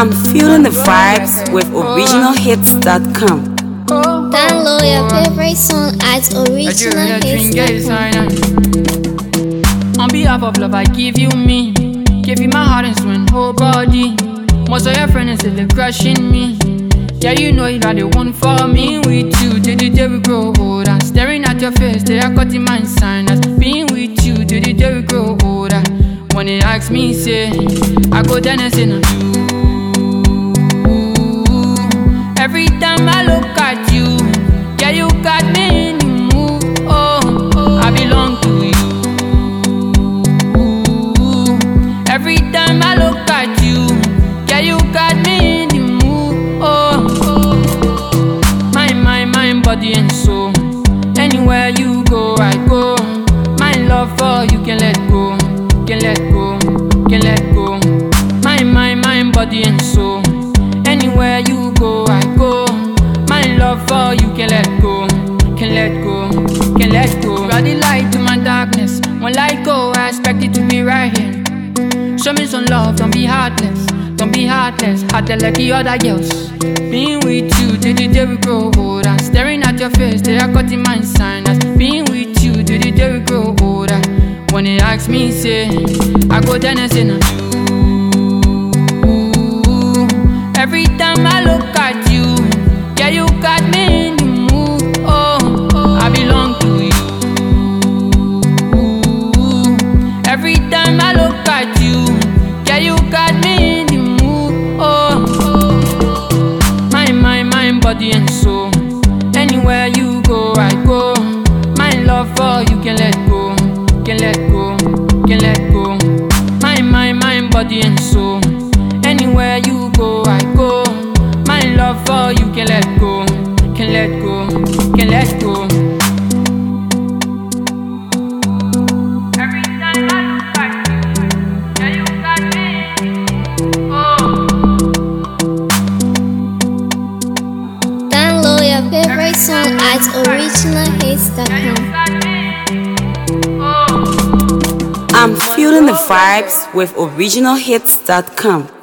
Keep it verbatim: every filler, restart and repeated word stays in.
I'm feeling the vibes with original hits dot com. Download your favorite song at original hits dot com. On behalf of love, I give you me. Give you my heart and soul and whole body. Most of your friends say they're crushing me. Yeah, you know that they want for me. With you, day to day we grow older. Staring at your face, they are cutting my sinus. Being with you, day to day we grow older. When they ask me, say, I go down and say no. Every time I look at you, yeah, you got me in the mood. Oh, I belong to you. Every time I look at you, yeah, you got me in the mood. Oh, my, my, mind, body and soul. Anywhere you go, I go. My love for you can let go, can let go, can let go. My, my, mind, body and soul. Anywhere you go, I go. My love for you can let go, can let go, can let go. You are the light to my darkness. When light go, I expect it to be right here. Show me some love, don't be heartless, don't be heartless, heartless like the other girls. Being with you, day to day we grow older. Staring at your face, they are cutting my sinus. Being with you, day to day we grow older. When they ask me, say, I go down and say no. Every time I look at you, yeah, you got me in the mood. Oh, I belong to you. Every time I look at you, yeah, you got me in the mood. Oh, my, my, mind, body and soul. Anywhere you go, I go. My love for you can let go, can let go, can let go. My, my, mind, body and soul. Anywhere you go, I go. My love for you can let go, can let go, can let go. Every time I look at you, yeah, you got me. Oh. Download your favorite song at original hits dot com. I'm feeling the vibes with original hits dot com.